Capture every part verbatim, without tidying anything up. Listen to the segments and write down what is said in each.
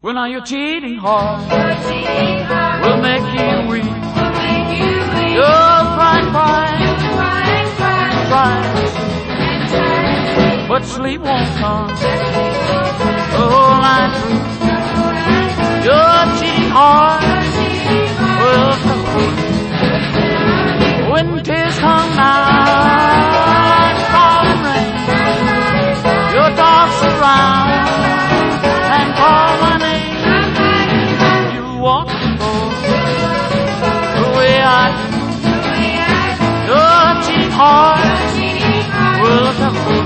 Well, now your cheating heart Your cheating heart will make you weep. will make you weep. You'll cry, cry, Cry, cry, try, and try. but sleep won't come But sleep won't come. the whole night through. The whole night through. Your cheating heart Your cheating heart will come when tears come down, fall and rain. Your dogs around and call my name. You walk the floor the way I do. Your cheating heart will come home.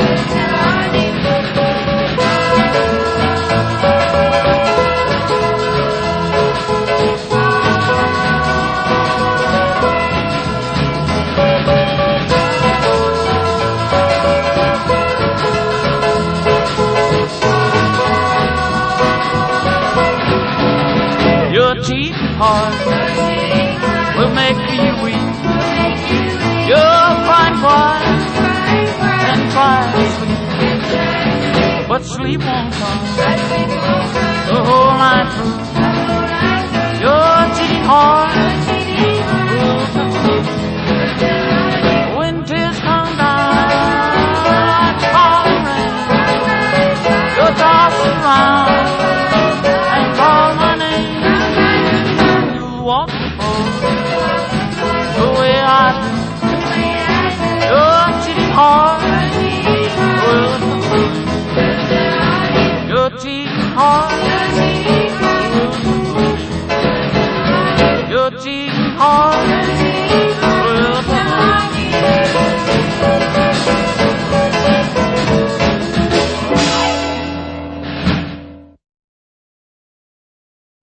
Your cheating heart will make you weep. You'll cry, cry, and try to sleep, but sleep won't come the whole night through. Your cheating heart will come when tears come down, fall and rain. Your thoughts around and call my name. Walk the floor the way I do. Your cheating heart will come home. Your cheating heart will come home. Your cheating heart will come home.